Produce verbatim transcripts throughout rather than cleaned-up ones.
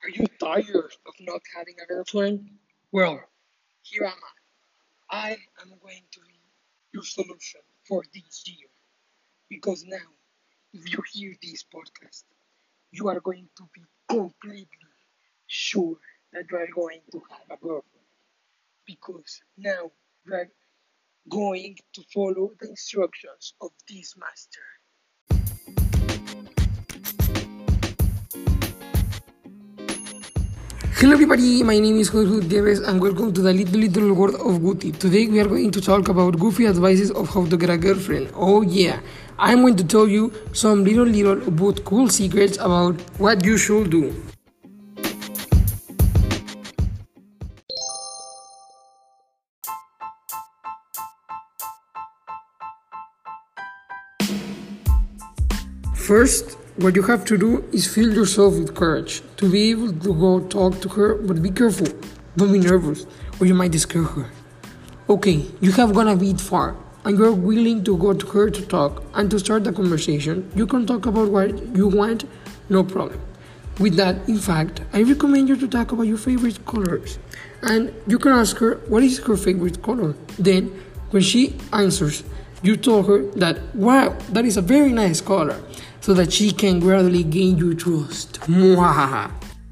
Are you tired of not having a girlfriend? Well, here am I. I am going to be your solution for this year. Because now, if you hear this podcast, you are going to be completely sure that you are going to have a girlfriend. Because now you are going to follow the instructions of this master. Hello everybody, my name is Jorge Gutierrez and welcome to the little little world of Guti. Today we are going to talk about goofy advices of how to get a girlfriend. Oh yeah, I'm going to tell you some little little but cool secrets about what you should do. First, what you have to do is fill yourself with courage to be able to go talk to her, but be careful. Don't be nervous, or you might scare her. Okay, you have gone a bit far, and you're willing to go to her to talk and to start the conversation. You can talk about what you want, no problem. With that, in fact, I recommend you to talk about your favorite colors. And you can ask her what is her favorite color. Then, when she answers, you told her that, wow, that is a very nice color, so that she can gradually gain your trust. Mwahaha.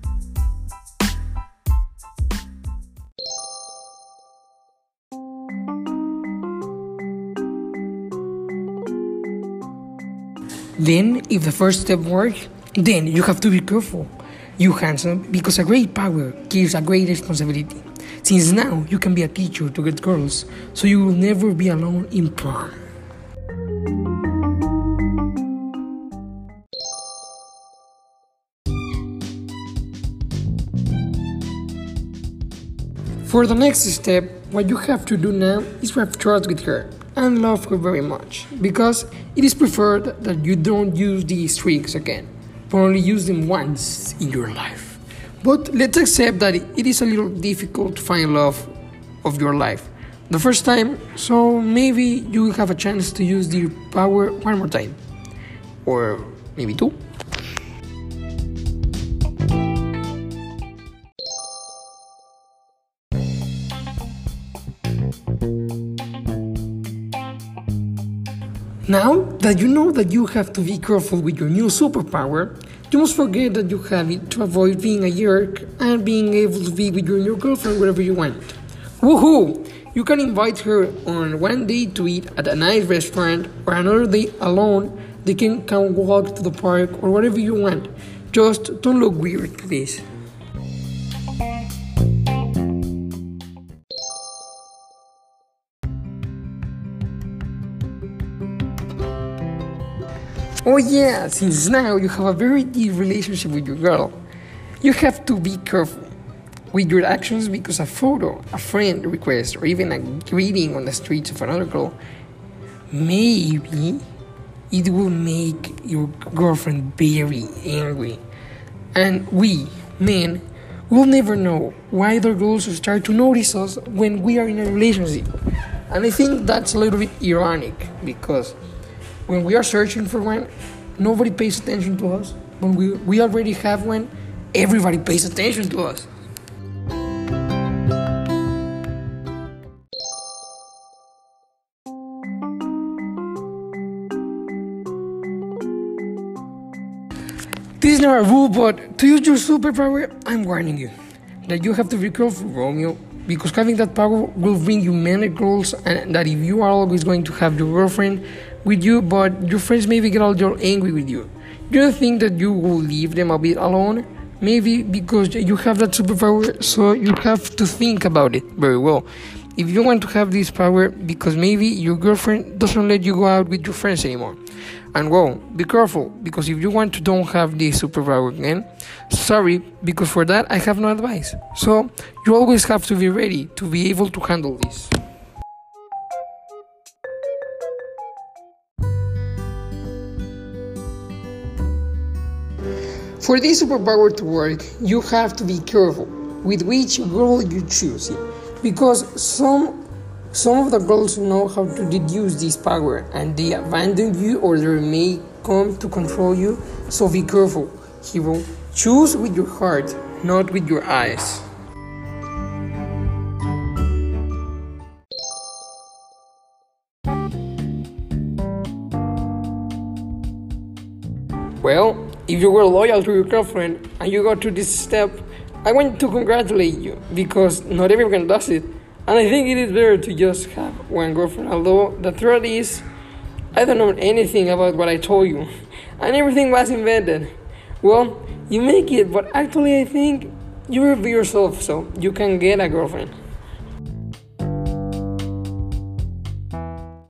Then, if the first step works, then you have to be careful. You handsome, because a great power gives a great responsibility. Since now you can be a teacher to get girls, so you will never be alone in prom. For the next step, what you have to do now is have trust with her and love her very much, because it is preferred that you don't use these tricks again, but only use them once in your life. But let's accept that it is a little difficult to find love of your life the first time, so maybe you will have a chance to use the power one more time, or maybe two. Now that you know that you have to be careful with your new superpower, you must forget that you have it to avoid being a jerk and being able to be with your new girlfriend wherever you want. Woohoo! You can invite her on one day to eat at a nice restaurant, or another day alone. They can come walk to the park or whatever you want. Just don't look weird, please. Oh yeah, since now you have a very deep relationship with your girl, you have to be careful with your actions, because a photo, a friend request, or even a greeting on the streets of another girl, maybe it will make your girlfriend very angry. And we, men, will never know why other girls start to notice us when we are in a relationship. And I think that's a little bit ironic, because when we are searching for one, nobody pays attention to us. When we, we already have one, everybody pays attention to us. This is not a rule, but to use your superpower, I'm warning you that you have to be careful, Romeo, because having that power will bring you many girls, and that if you are always going to have your girlfriend with you, but your friends maybe get a little angry with you, do you think that you will leave them a bit alone? Maybe because you have that superpower, so you have to think about it very well. If you want to have this power, because maybe your girlfriend doesn't let you go out with your friends anymore. And well, be careful, because if you want to don't have this superpower again, sorry, because for that I have no advice. So you always have to be ready to be able to handle this. For this superpower to work, you have to be careful with which girl you choose, because some some of the girls know how to deduce this power, and they abandon you or they may come to control you. So be careful, hero. Choose with your heart, not with your eyes. Well, if you were loyal to your girlfriend and you got to this step, I want to congratulate you because not everyone does it. And I think it is better to just have one girlfriend. Although the truth is, I don't know anything about what I told you. And everything was invented. Well, you make it, but actually I think you will be yourself so you can get a girlfriend.